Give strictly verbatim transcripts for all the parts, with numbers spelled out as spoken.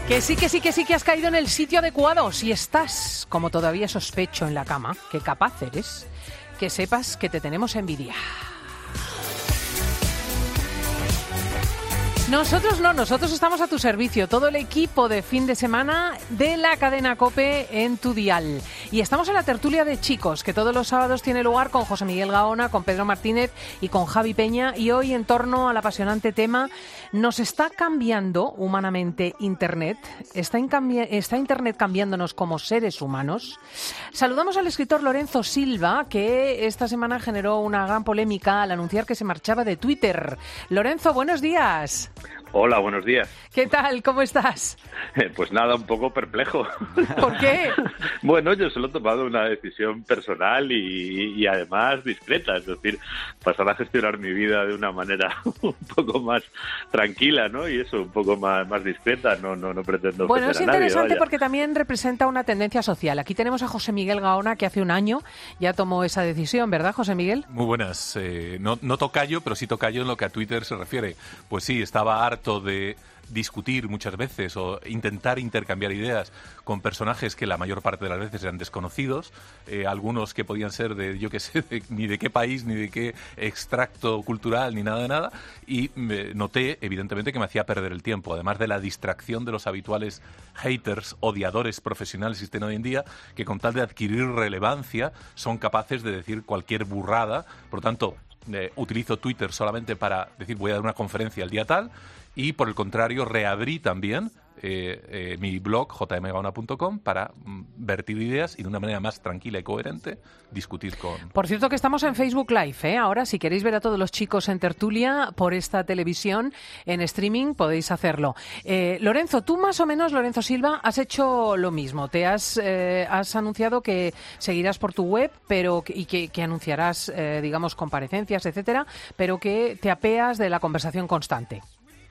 Que sí, que sí, que sí, que has caído en el sitio adecuado. Si estás, como todavía sospecho, en la cama, que capaz eres, que sepas que te tenemos envidia. Nosotros no, nosotros estamos a tu servicio, todo el equipo de fin de semana de la cadena COPE en tu dial. Y estamos en la tertulia de chicos, que todos los sábados tiene lugar con José Miguel Gaona, con Pedro Martínez y con Javi Peña. Y hoy, en torno al apasionante tema, ¿nos está cambiando humanamente Internet? ¿Está, incambi- ¿Está Internet cambiándonos como seres humanos? Saludamos al escritor Lorenzo Silva, que esta semana generó una gran polémica al anunciar que se marchaba de Twitter. Lorenzo, buenos días. Hola, buenos días. ¿Qué tal? ¿Cómo estás? Eh, pues nada, un poco perplejo. ¿Por qué? Bueno, yo solo he tomado una decisión personal y, y además discreta, es decir, pasar a gestionar mi vida de una manera un poco más tranquila, ¿no? Y eso, un poco más, más discreta, no, no, no pretendo Bueno, ofender es a nadie, interesante vaya. porque también representa una tendencia social. Aquí tenemos a José Miguel Gaona, que hace un año ya tomó esa decisión, ¿verdad, José Miguel? Muy buenas. Eh, no, no tocayo, pero sí tocayo en lo que a Twitter se refiere. Pues sí, estaba harto de discutir muchas veces o intentar intercambiar ideas con personajes que la mayor parte de las veces eran desconocidos, eh, algunos que podían ser de, yo qué sé, de, ni de qué país, ni de qué extracto cultural, ni nada de nada, y me noté, evidentemente, que me hacía perder el tiempo, además de la distracción de los habituales haters, odiadores profesionales que existen hoy en día, que con tal de adquirir relevancia son capaces de decir cualquier burrada. Por lo tanto, eh, utilizo Twitter solamente para decir voy a dar una conferencia el día tal, y por el contrario reabrí también eh, eh, mi blog j m gaona punto com para mm, vertir ideas y de una manera más tranquila y coherente discutir con... Por cierto que estamos en Facebook Live, ¿eh? Ahora, si queréis ver a todos los chicos en tertulia por esta televisión, en streaming, podéis hacerlo. Eh, Lorenzo, tú más o menos, Lorenzo Silva, has hecho lo mismo. Te has, eh, has anunciado que seguirás por tu web pero que, y que, que anunciarás, eh, digamos, comparecencias, etcétera, pero que te apeas de la conversación constante.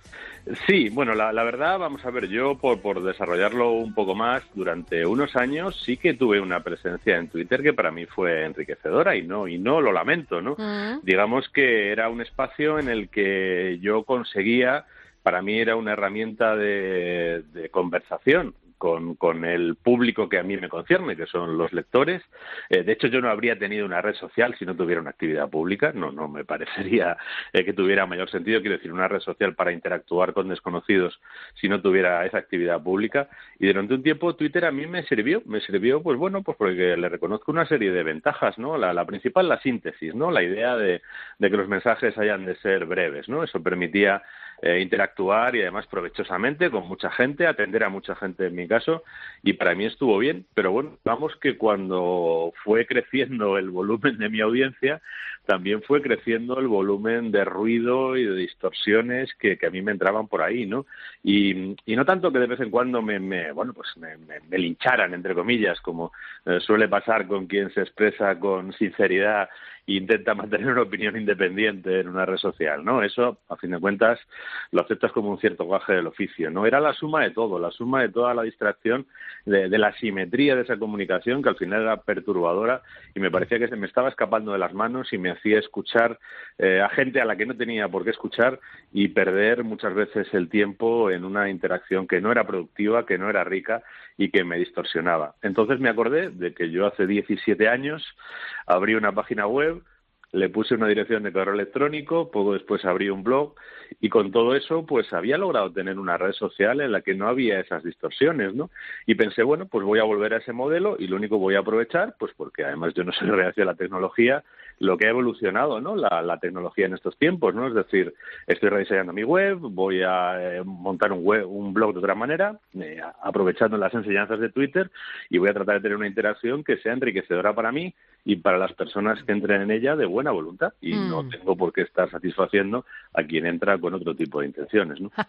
Sí, bueno, la, la verdad, vamos a ver, yo por, por desarrollarlo un poco más, durante unos años sí que tuve una presencia en Twitter que para mí fue enriquecedora y no, y no lo lamento, ¿no? Uh-huh. Digamos que era un espacio en el que yo conseguía, para mí era una herramienta de, de conversación con, con el público que a mí me concierne, que son los lectores. Eh, de hecho, yo no habría tenido una red social si no tuviera una actividad pública. No, no me parecería eh, que tuviera mayor sentido. Quiero decir, una red social para interactuar con desconocidos si no tuviera esa actividad pública. Y durante un tiempo Twitter a mí me sirvió. Me sirvió, pues bueno, pues porque le reconozco una serie de ventajas, ¿no? La, la principal, la síntesis, ¿no? La idea de, de que los mensajes hayan de ser breves, ¿no? Eso permitía Eh, interactuar y además provechosamente con mucha gente, atender a mucha gente en mi caso, y para mí estuvo bien, pero bueno, vamos que cuando fue creciendo el volumen de mi audiencia, también fue creciendo el volumen de ruido y de distorsiones que, que a mí me entraban por ahí, ¿no? Y, y no tanto que de vez en cuando me, me bueno, pues me, me, me lincharan, entre comillas, como eh, suele pasar con quien se expresa con sinceridad e intenta mantener una opinión independiente en una red social, ¿no? Eso, a fin de cuentas, lo aceptas como un cierto gaje del oficio, ¿no? Era la suma de todo, la suma de toda la distracción, de, de la simetría de esa comunicación, que al final era perturbadora y me parecía que se me estaba escapando de las manos y me hacía escuchar eh, a gente a la que no tenía por qué escuchar y perder muchas veces el tiempo en una interacción que no era productiva, que no era rica y que me distorsionaba. Entonces me acordé de que yo hace diecisiete años abrí una página web, le puse una dirección de correo electrónico, poco después abrí un blog y con todo eso pues había logrado tener una red social en la que no había esas distorsiones, ¿no? Y pensé, bueno, pues voy a volver a ese modelo y lo único que voy a aprovechar, pues porque además yo no soy reacio a la tecnología, lo que ha evolucionado, ¿no? La, la tecnología en estos tiempos, ¿no? Es decir, estoy rediseñando mi web, voy a eh, montar un web, un blog de otra manera, eh, aprovechando las enseñanzas de Twitter y voy a tratar de tener una interacción que sea enriquecedora para mí y para las personas que entren en ella de buena voluntad y mm. no tengo por qué estar satisfaciendo a quien entra con otro tipo de intenciones, ¿no?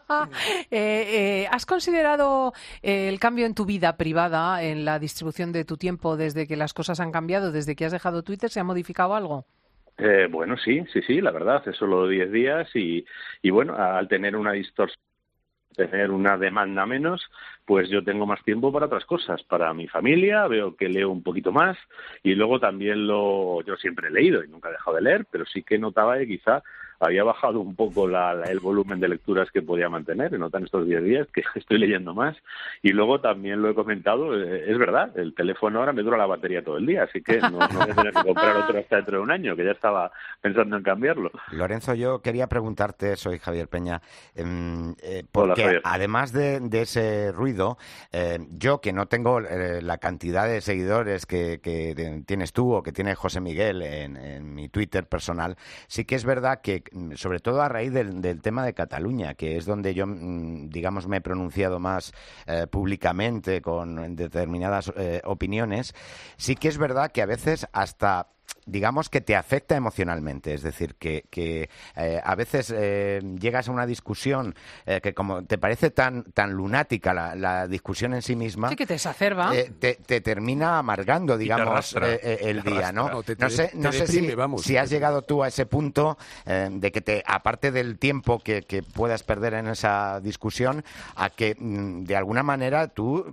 eh, eh, ¿Has considerado eh, el cambio en tu vida privada, en la distribución de tu tiempo desde que las cosas han cambiado, desde que has dejado Twitter? ¿Se ha modificado algo? Eh, bueno, sí, sí, sí, la verdad, es solo diez días y, y bueno, al tener una distorsión, tener una demanda menos, pues yo tengo más tiempo para otras cosas, para mi familia, veo que leo un poquito más y luego también lo, yo siempre he leído y nunca he dejado de leer, pero sí que notaba que quizá había bajado un poco la, la, el volumen de lecturas que podía mantener, se notan estos diez días que estoy leyendo más. Y luego también lo he comentado, eh, es verdad, el teléfono ahora me dura la batería todo el día, así que no, no voy a tener que comprar otro hasta dentro de un año, que ya estaba pensando en cambiarlo. Lorenzo, yo quería preguntarte, soy Javier Peña, eh, porque Hola, Javier. Además de, de ese ruido, eh, yo que no tengo eh, la cantidad de seguidores que, que tienes tú o que tiene José Miguel en, en mi Twitter personal, sí que es verdad que, sobre todo a raíz del, del tema de Cataluña, que es donde yo, digamos, me he pronunciado más eh, públicamente con determinadas eh, opiniones, sí que es verdad que a veces hasta digamos que te afecta emocionalmente, es decir, que, que eh, a veces eh, llegas a una discusión eh, que como te parece tan tan lunática la, la discusión en sí misma, sí que te exacerba, eh, te, te termina amargando, digamos, eh, eh, el día, ¿no? No, te, te, no sé, no sé deprime, si, vamos, si has llegado tú a ese punto eh, de que te, aparte del tiempo que, que puedas perder en esa discusión, a que mm, de alguna manera tú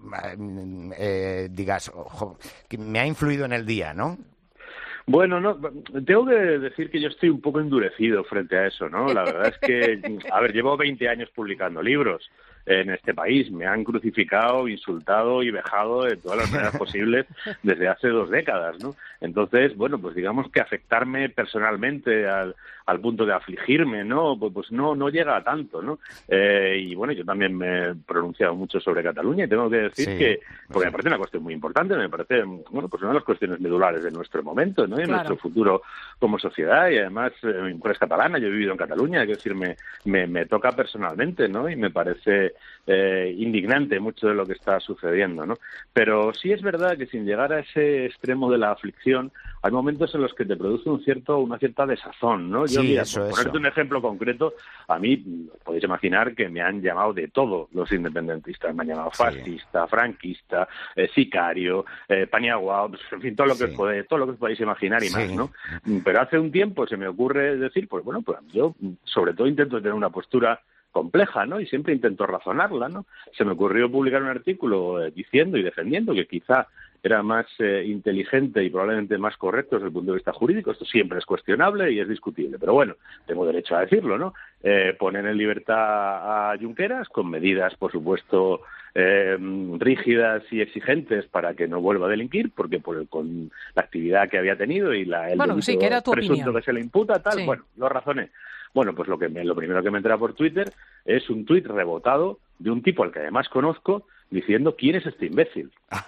eh, digas, ojo, que me ha influido en el día, ¿no? Bueno, no, tengo que decir que yo estoy un poco endurecido frente a eso, ¿no? La verdad es que, a ver, llevo veinte años publicando libros en este país. Me han crucificado, insultado y vejado de todas las maneras posibles desde hace dos décadas, ¿no? Entonces, bueno, pues digamos que afectarme personalmente al, al punto de afligirme, ¿no? Pues, pues no no llega a tanto, ¿no? Eh, y bueno, yo también me he pronunciado mucho sobre Cataluña y tengo que decir sí, que, porque sí. me parece una cuestión muy importante, me parece, bueno, pues una de las cuestiones medulares de nuestro momento, ¿no? Y claro. nuestro futuro como sociedad. Y además, eh, mi mujer es catalana, yo he vivido en Cataluña, es decir, me, me, me toca personalmente, ¿no? Y me parece eh, indignante mucho de lo que está sucediendo, ¿no? Pero sí es verdad que sin llegar a ese extremo de la aflicción, hay momentos en los que te produce un cierto, una cierta desazón, ¿no? Yo, sí, mira, eso, por ponerte eso. un ejemplo concreto, a mí podéis imaginar que me han llamado de todo los independentistas. Me han llamado fascista, sí. franquista, eh, sicario, eh, paniagua, en fin, todo lo que sí. os podéis, todo lo que os podéis imaginar y sí. más, ¿no? Pero hace un tiempo se me ocurre decir, pues bueno, pues yo sobre todo intento tener una postura compleja, ¿no? Y siempre intento razonarla, ¿no? Se me ocurrió publicar un artículo eh, diciendo y defendiendo que quizá era más eh, inteligente y probablemente más correcto desde el punto de vista jurídico. Esto siempre es cuestionable y es discutible, pero bueno, tengo derecho a decirlo, ¿no? Eh, poner en libertad a Junqueras con medidas, por supuesto, eh, rígidas y exigentes para que no vuelva a delinquir, porque por el, con la actividad que había tenido y la, el bueno, sí, que era tu presunto opinión. que se le imputa, tal, sí. bueno, lo razoné. Bueno, pues lo que me, lo primero que me entra por Twitter es un tuit rebotado de un tipo al que además conozco diciendo quién es este imbécil.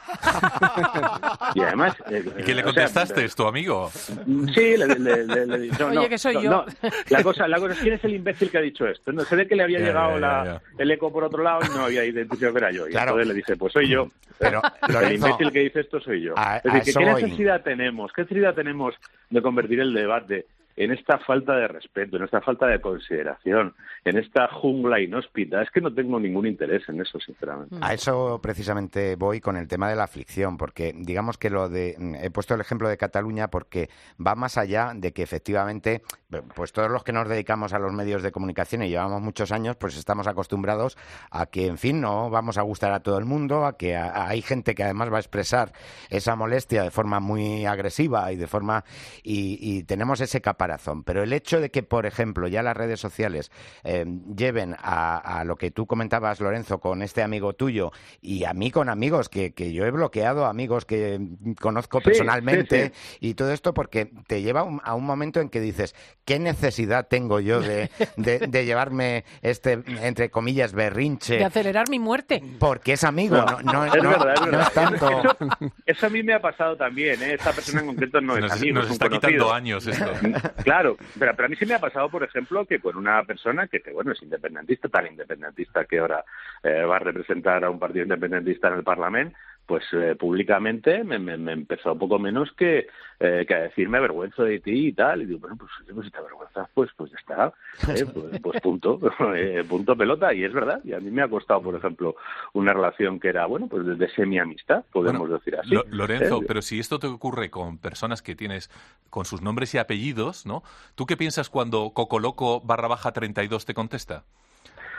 Y además... Eh, ¿Y qué le contestaste? ¿Es tu amigo? Sí, le, le, le, le no, Oye, no, que soy no, yo. No. La, cosa, la cosa es quién es el imbécil que ha dicho esto. No sé de que le había yeah, llegado yeah, la, yeah. el eco por otro lado y no había identificado que era yo. Y claro. entonces le dije, pues soy yo. Pero, el Lorenzo, imbécil que dice esto soy yo. A, es decir, a ¿qué voy. necesidad tenemos? ¿Qué necesidad tenemos de convertir el debate en esta falta de respeto, en esta falta de consideración, en esta jungla inhóspita? Es que no tengo ningún interés en eso, sinceramente. A eso precisamente voy con el tema de la aflicción, porque digamos que lo de he puesto el ejemplo de Cataluña porque va más allá de que efectivamente, pues todos los que nos dedicamos a los medios de comunicación y llevamos muchos años, pues estamos acostumbrados a que, en fin, no vamos a gustar a todo el mundo, a que a, a hay gente que además va a expresar esa molestia de forma muy agresiva y de forma y, y tenemos ese caparazón. Pero el hecho de que, por ejemplo, ya las redes sociales eh, lleven a, a lo que tú comentabas, Lorenzo, con este amigo tuyo y a mí con amigos que, que yo he bloqueado, amigos que conozco sí, personalmente sí, sí. y todo esto porque te lleva un, a un momento en que dices, ¿qué necesidad tengo yo de, de, de llevarme este, entre comillas, berrinche? De acelerar mi muerte. Porque es amigo, no, no, no, es, no, verdad, es, no verdad. es tanto... Eso, eso a mí me ha pasado también, ¿eh? Esta persona en concreto no es nos, amigo, nos es un está conocido. quitando años esto. Claro, pero, pero a mí sí me ha pasado, por ejemplo, que con una persona que, que bueno, es independentista, tan independentista que ahora eh, va a representar a un partido independentista en el Parlamento, pues eh, públicamente me, me, me empezó poco menos que, eh, que a decirme avergüenzo de ti y tal. Y digo, bueno, pues, pues si te avergüenzas, pues, pues ya está, eh, pues, pues punto, eh, punto pelota. Y es verdad, y a mí me ha costado, por ejemplo, una relación que era, bueno, pues de semi-amistad, podemos bueno, decir así. Lo, Lorenzo, ¿eh? Pero si esto te ocurre con personas que tienes con sus nombres y apellidos, ¿no? ¿Tú qué piensas cuando Cocoloco barra baja treinta y dos te contesta?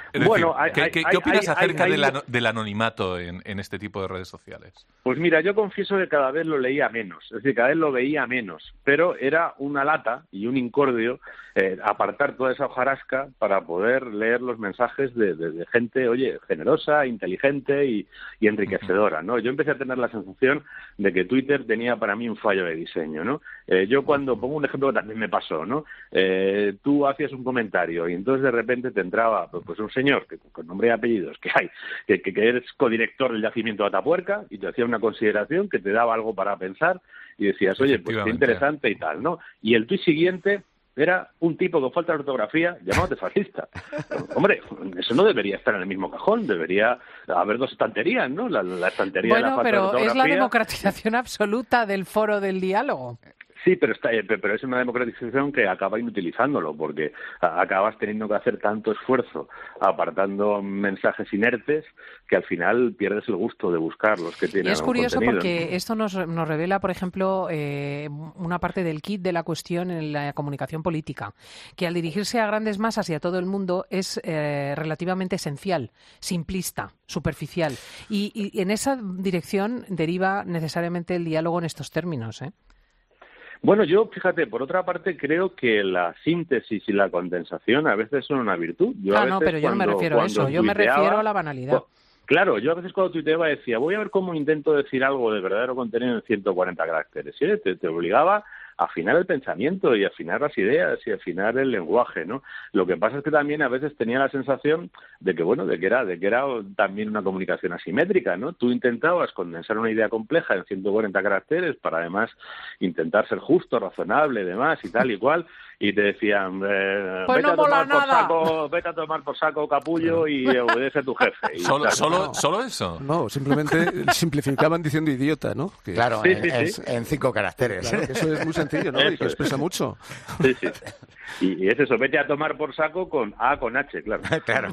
Es bueno, decir, ¿qué, hay, qué, hay, ¿qué opinas hay, acerca hay, del, hay... ano, del anonimato en, en este tipo de redes sociales? Pues mira, yo confieso que cada vez lo leía menos, es decir, cada vez lo veía menos, pero era una lata y un incordio eh, apartar toda esa hojarasca para poder leer los mensajes de, de, de gente, oye, generosa, inteligente y, y enriquecedora, ¿no? Yo empecé a tener la sensación de que Twitter tenía para mí un fallo de diseño, ¿no? Eh, yo cuando pongo un ejemplo que también me pasó, ¿no? Eh, tú hacías un comentario y entonces de repente te entraba pues un señor que con nombre y apellidos que hay, que, que, que eres codirector del yacimiento de Atapuerca y te hacía una consideración que te daba algo para pensar y decías, oye, pues qué interesante y tal, ¿no? Y el tuit siguiente era un tipo con falta de ortografía llamado fascista. Hombre, eso no debería estar en el mismo cajón, debería haber dos estanterías, ¿no? La, la estantería bueno, de la falta de ortografía. Bueno, pero es la democratización absoluta del foro del diálogo. Sí, pero, está, pero es una democratización que acaba inutilizándolo, porque acabas teniendo que hacer tanto esfuerzo apartando mensajes inertes que al final pierdes el gusto de buscar los que tienen. Y es curioso contenido, porque ¿no? esto nos, nos revela, por ejemplo, eh, una parte del kit de la cuestión en la comunicación política, que al dirigirse a grandes masas y a todo el mundo es eh, relativamente esencial, simplista, superficial. Y, y en esa dirección deriva necesariamente el diálogo en estos términos, ¿eh? Bueno, yo, fíjate, por otra parte, creo que la síntesis y la condensación a veces son una virtud. Yo ah, a veces no, pero yo cuando, no me refiero a eso, yo me refiero a la banalidad. Claro, yo a veces cuando tuiteaba decía, voy a ver cómo intento decir algo de verdadero contenido en ciento cuarenta caracteres. ¿Sí? Te, te obligaba a afinar el pensamiento y afinar las ideas y afinar el lenguaje, ¿no? Lo que pasa es que también a veces tenía la sensación de que, bueno, de que era, de que era también una comunicación asimétrica, ¿no? Tú intentabas condensar una idea compleja en ciento cuarenta caracteres para además intentar ser justo, razonable, demás y tal y cual, y te decían, eh, pues vete, no a tomar mola por nada. saco, vete a tomar por saco capullo y obedece a tu jefe. Y, ¿Solo, claro, solo, no. ¿Solo eso? No, simplemente simplificaban diciendo idiota, ¿no? Que... Claro, sí, en, sí, en, sí. en cinco caracteres. Claro, que eso es muy sencillo, ¿no? Eso Y que es. expresa mucho. Sí, sí. Y, y es eso, vete a tomar por saco con A con H, claro. Claro.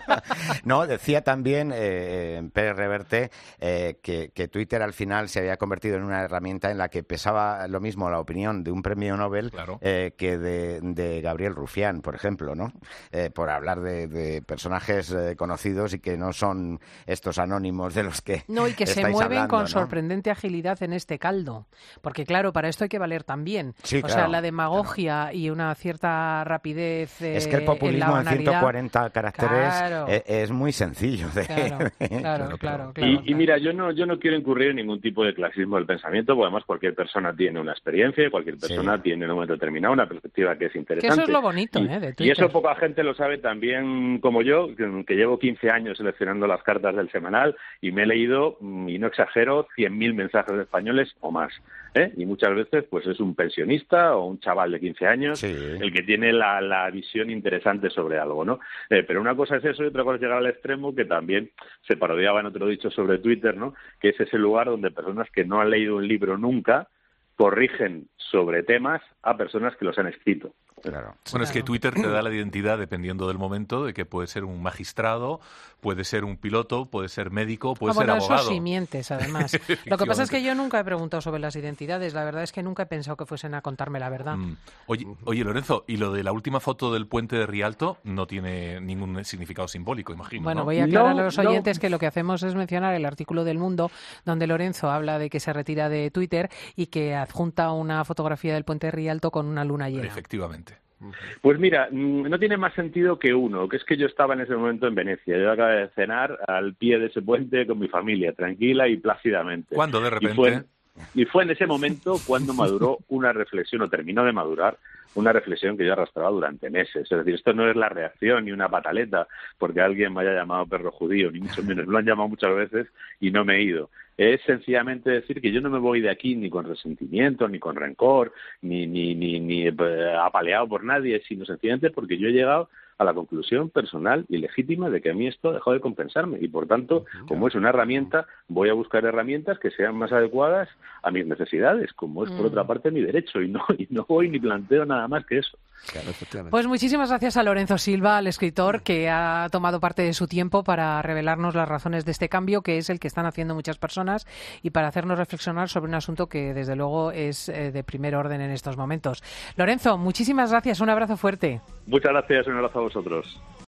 No, decía también eh, Pérez Reverte eh, que, que Twitter al final se había convertido en una herramienta en la que pesaba lo mismo la opinión de un premio Nobel claro. eh, que de, de Gabriel Rufián, por ejemplo, ¿no? Eh, por hablar de, de personajes eh, conocidos y que no son estos anónimos de los que No, y que se estáis mueven hablando, con ¿no? sorprendente agilidad en este caldo. Porque, claro, para esto hay que valer también. Sí, o claro, sea, la demagogia claro. y una cierta rapidez eh, es que el populismo en, en ciento cuarenta caracteres claro. es, es muy sencillo. De, claro, de, claro, claro, claro, y, claro. y mira, yo no yo no quiero incurrir en ningún tipo de clasismo del pensamiento, porque además cualquier persona tiene una experiencia, cualquier persona sí. tiene en un momento determinado una perspectiva que es interesante. Que eso es lo bonito, y, ¿eh? De Twitter. Y eso poca gente lo sabe también como yo, que, que llevo quince años seleccionando las cartas del semanal y me he leído, y no exagero, cien mil mensajes de españoles o más. ¿Eh? Y muchas veces pues es un pensionista o un chaval de quince años sí. el que tiene la, la visión interesante sobre algo, ¿no? Eh, pero una cosa es eso y otra cosa es llegar al extremo que también se parodiaba en otro dicho sobre Twitter, ¿no? Que es ese lugar donde personas que no han leído un libro nunca corrigen sobre temas a personas que los han escrito. Claro. Bueno, es que Twitter te da la identidad dependiendo del momento, de que puede ser un magistrado, puede ser un piloto, puede ser médico, puede ah, bueno, ser abogado. Eso sí mientes, además. Lo que pasa es que yo nunca he preguntado sobre las identidades. La verdad es que nunca he pensado que fuesen a contarme la verdad. Mm. Oye, oye, Lorenzo, y lo de la última foto del puente de Rialto no tiene ningún significado simbólico, imagino, Bueno, ¿no? voy a aclarar no, a los oyentes no. que lo que hacemos es mencionar el artículo del Mundo donde Lorenzo habla de que se retira de Twitter y que adjunta una fotografía del puente de Rialto con una luna llena. Efectivamente. Pues mira, no tiene más sentido que uno, que es que yo estaba en ese momento en Venecia. Yo acabé de cenar al pie de ese puente con mi familia, tranquila y plácidamente. ¿Cuándo de repente? Y fue, y fue en ese momento cuando maduró una reflexión, o terminó de madurar, una reflexión que yo arrastraba durante meses. Es decir, esto no es la reacción ni una pataleta porque alguien me haya llamado perro judío, ni mucho menos. Lo han llamado muchas veces y no me he ido. Es sencillamente decir que yo no me voy de aquí ni con resentimiento, ni con rencor, ni, ni, ni, ni eh, apaleado por nadie, sino sencillamente porque yo he llegado a la conclusión personal y legítima de que a mí esto dejó de compensarme y, por tanto, como es una herramienta, voy a buscar herramientas que sean más adecuadas a mis necesidades, como es, por otra parte, mi derecho, y no, y no voy ni planteo nada más que eso. Claro, pues muchísimas gracias a Lorenzo Silva, al escritor, que ha tomado parte de su tiempo para revelarnos las razones de este cambio, que es el que están haciendo muchas personas, y para hacernos reflexionar sobre un asunto que, desde luego, es eh, de primer orden en estos momentos. Lorenzo, muchísimas gracias, un abrazo fuerte. Muchas gracias, un abrazo a vosotros.